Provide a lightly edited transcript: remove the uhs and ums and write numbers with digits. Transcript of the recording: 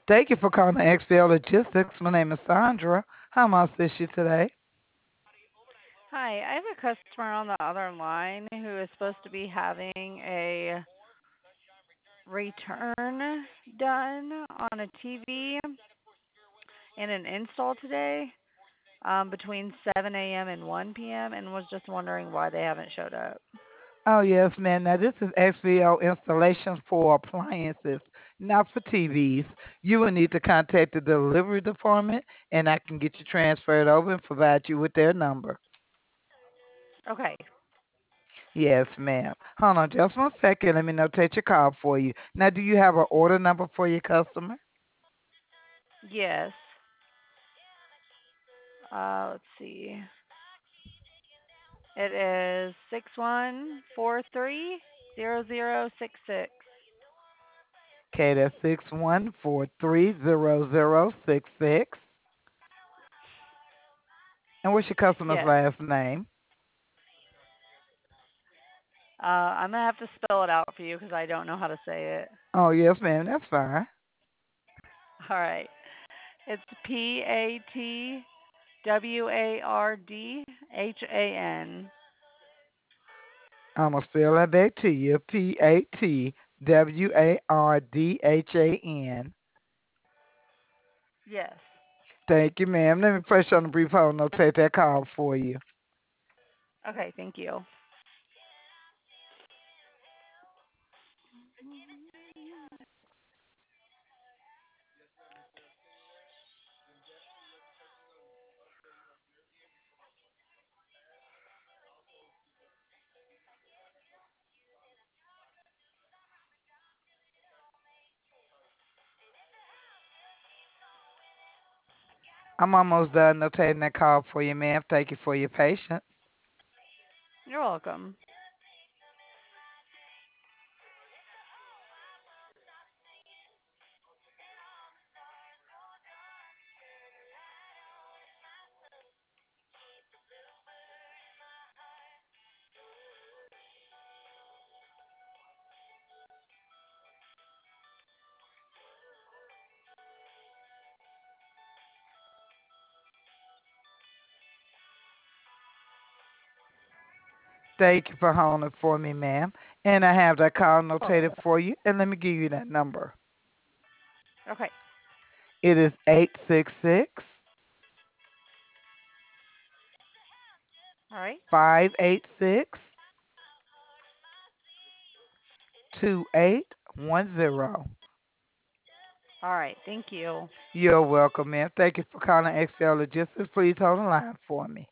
Thank you for calling XPL Logistics. My name is Sandra. How may I assist you today? Hi, I have a customer on the other line who is supposed to be having a return done on a TV and an install today between 7 a.m. and 1 p.m. and was just wondering why they haven't showed up. Oh, yes, ma'am. Now, this is XPL installation for appliances, not for TVs. You will need to contact the delivery department, and I can get you transferred over and provide you with their number. Okay, Yes, ma'am. Hold on just one second. Let me notate your call for you. Now, do you have an order number for your customer? yes. Let's see. It is 61430066. Okay, that's 61430066. And what's your customer's Yes. last name? I'm gonna have to spell it out for you because I don't know how to say it. Oh, yes, ma'am. That's fine. All right. It's PATWARDHAN. I'm going to spell that back to you. PATWARDHAN. Yes. Thank you, ma'am. Let me press you on the brief hold and notate that call for you. Okay, thank you. I'm almost done notating that call for you, ma'am. Thank you for your patience. You're welcome. Thank you for holding for me, ma'am. And I have that call You're notated welcome. for you. And let me give you that number. Okay. It is 866 All right. 586 2810. All right. Thank you. You're welcome, ma'am. Thank you for calling XL Logistics. Please hold the line for me.